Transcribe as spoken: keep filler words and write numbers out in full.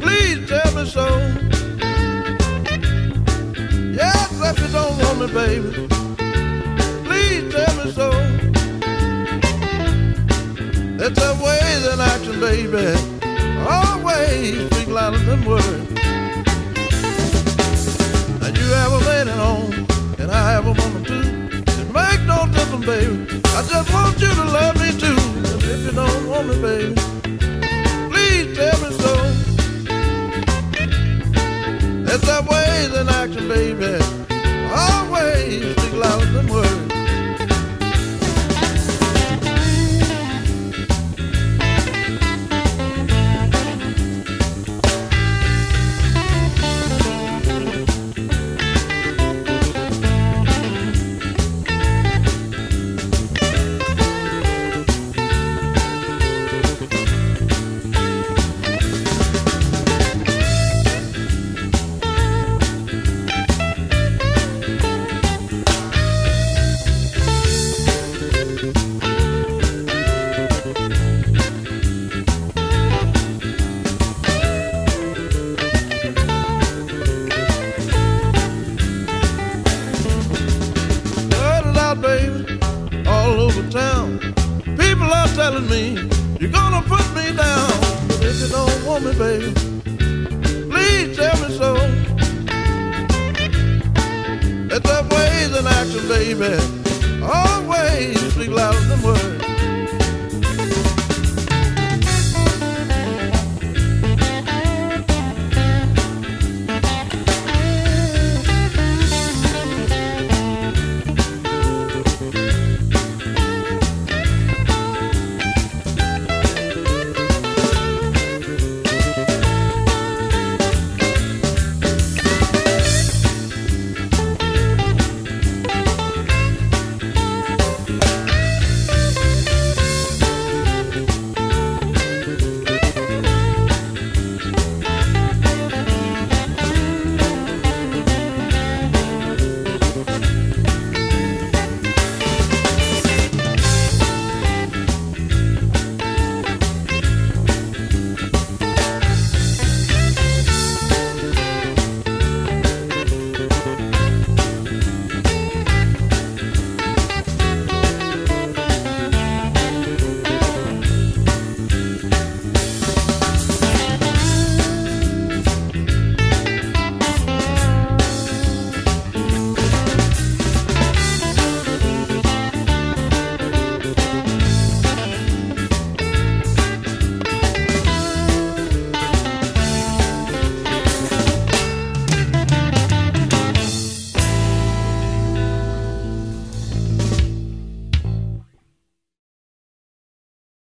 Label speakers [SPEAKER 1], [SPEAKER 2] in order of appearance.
[SPEAKER 1] Please tell me so. Yes, if you don't want me, baby, please tell me so. It's a ways in action, baby, always speak louder than words. And you have a lady home, and I have a woman too. It makes no difference, baby. I just want you to love me too. And if you don't want me, baby, please tell me so. It's that ways in action, baby, always speak louder than words. Baby, all over town, people are telling me you're gonna put me down. But if you don't want me, baby, please tell me so. It's that ways in action, baby, always speak louder than words.